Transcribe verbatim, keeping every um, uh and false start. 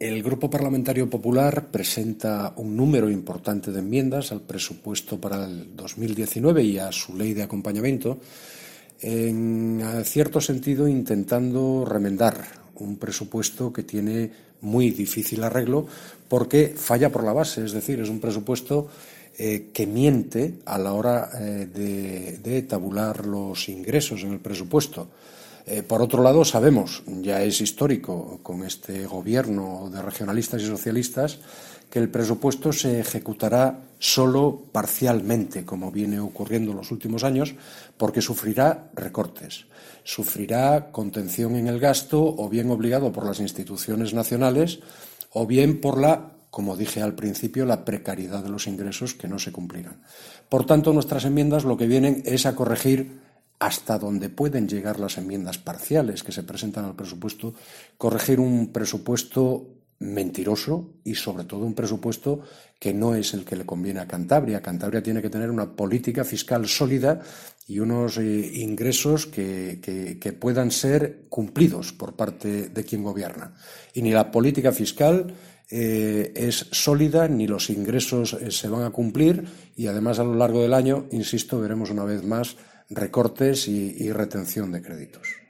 El Grupo Parlamentario Popular presenta un número importante de enmiendas al presupuesto para el dos mil diecinueve y a su ley de acompañamiento, en cierto sentido intentando remendar un presupuesto que tiene muy difícil arreglo porque falla por la base, es decir, es un presupuesto eh, que miente a la hora eh, de, de tabular los ingresos en el presupuesto. Eh, por otro lado, sabemos, ya es histórico con este gobierno de regionalistas y socialistas, que el presupuesto se ejecutará solo parcialmente, como viene ocurriendo en los últimos años, porque sufrirá recortes, sufrirá contención en el gasto, o bien obligado por las instituciones nacionales, o bien por la, como dije al principio, la precariedad de los ingresos que no se cumplirán. Por tanto, nuestras enmiendas lo que vienen es a corregir hasta donde pueden llegar las enmiendas parciales que se presentan al presupuesto, corregir un presupuesto mentiroso y, sobre todo, un presupuesto que no es el que le conviene a Cantabria. Cantabria tiene que tener una política fiscal sólida y unos eh, ingresos que, que, que puedan ser cumplidos por parte de quien gobierna. Y ni la política fiscal eh, es sólida, ni los ingresos eh, se van a cumplir y, además, a lo largo del año, insisto, veremos una vez más recortes y, y retención de créditos.